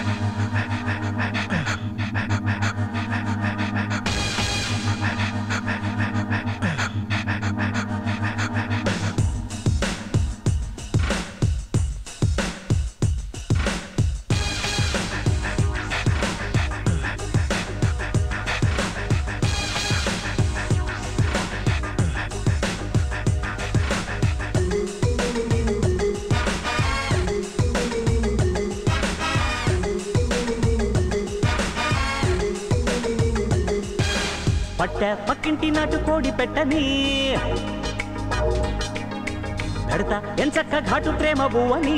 పట్ట పక్కింటి నాటు కోడి పెట్టని పెడతా ఎంచక్క ఘాటు ప్రేమ బువ్వని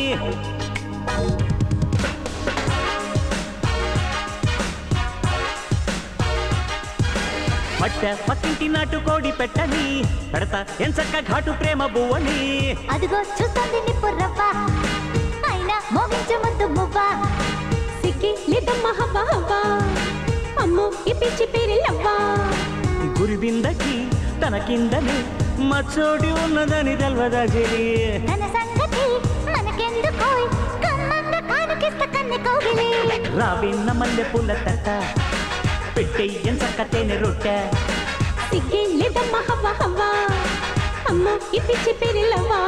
పట్ట పక్కింటి నాటు కోడి పెట్టని పెడతా ఎంచక్క ఘాటు ప్రేమ బువ్వని అదిగో చూస్తుంది నిప్పురవ్వ అయినా మోగించు ముందు మువ్వ సిక్కి లేదమ్మ హవ్వ హవ్వ అమ్మో ఈ పిచ్చి పేరిల్లవ్వా గురిబిందకి తన కిందనే మచ్చోడి ఉన్నదని తెల్వదా చెలి తన సంగతి మనకెందుకో కమ్మంగా కానుకిస్త కన్నె కౌగిలి రావిన్న మల్లె పూల తట్ట పెట్టెయ్యం చక్క తేనె రొట్టె సిగ్గే లేదమ్మ హవ్వ హవ్వ అమ్మో ఈ పిచ్చి పేరిల్లవ్వా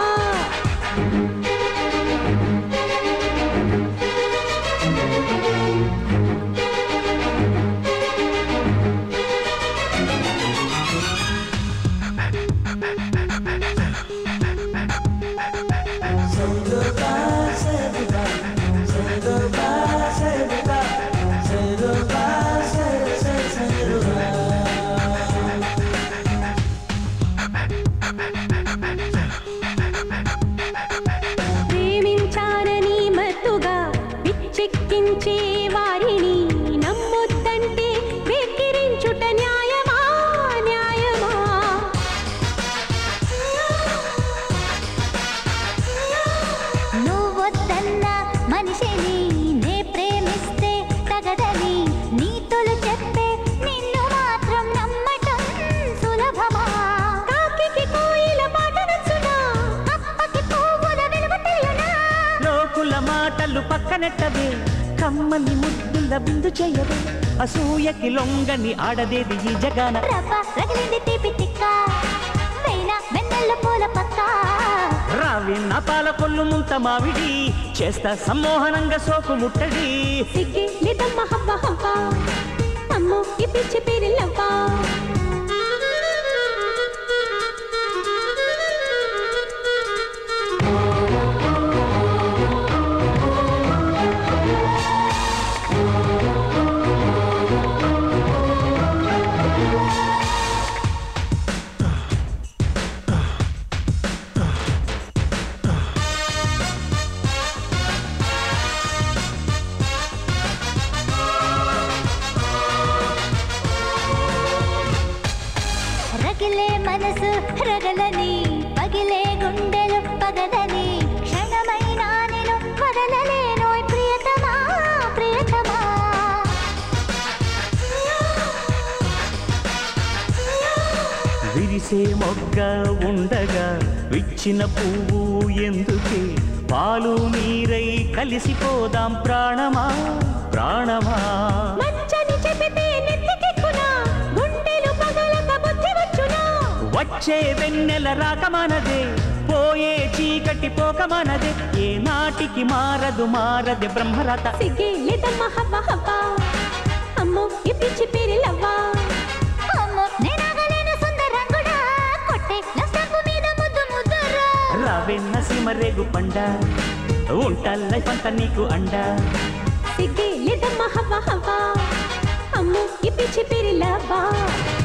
ప్రేమించారని మత్తుగా పిచ్చెక్కించే వారిని నమ్మొద్దంటే వెక్కిరించుట న్యాయమా న్యాయమా నువ్వొద్దన్న మనిషిని నే ప్రేమిస్తే తగదని నీతులు చెప్పే నిన్ను మాత్రం నమ్మటం సులభమా కాకికి కోయిల పాట నచ్చునా అప్పకి పువ్వుల వెలుగు తెలియనా లోకుల మాటలు పక్కనెట్టవే కమ్మని ముద్దుల బిందు చెయ్యవే అసూయకి లొంగని ఆడదేది ఈ జగాన రవ్వ రగిలింది తీపి తిక్క వేయిన వెన్నెల్ల పూల పక్క రావిన్న పాల కొల్లు ముంత మావిడి చేస్తా సమ్మోహనంగా సోకు ముట్టడి సిగ్గి లేదమ్మ హవ్వ హవ్వ అమ్మో ఈ పిచ్చి పేరిల్లవ్వా రగిలే మనసు రగలని పగిలే గుండెలు పగలని క్షణమైనా నేను వదలలేను ప్రియతమా ప్రియతమా విరిసే మొగ్గ ఉండగా విచ్చిన పువ్వు ఎందుకే పాలు నీరై కలిసిపోదాం ప్రాణమా ప్రాణమా మంచని చెబితే నెత్తికెక్కునా గుండెలు పగలక బుద్ధి వచ్చునా వచ్చే వెన్నెల రాకమానదే పోయే చీకటి పోకమానదే ఏ నాటికి మారదు మారదే బ్రహ్మరథ సిగ్గే లేదమ్మ హవ్వ హవ్వ అమ్మో ఈ పిచ్చి పేరిల్లవ్వా అమ్మో నేనాగలేను సుందరంగుడా కొట్టే నష్టపు మీద ముద్దు ముద్దురా రావెన్న సిమరేగు పండ ఉంటల్ల పంట నీకు అండ సిగ్గే లేదమ్మ హవ్వ హవ్వ అమ్మో ఈ పిచ్చి పేరిల్లవ్వా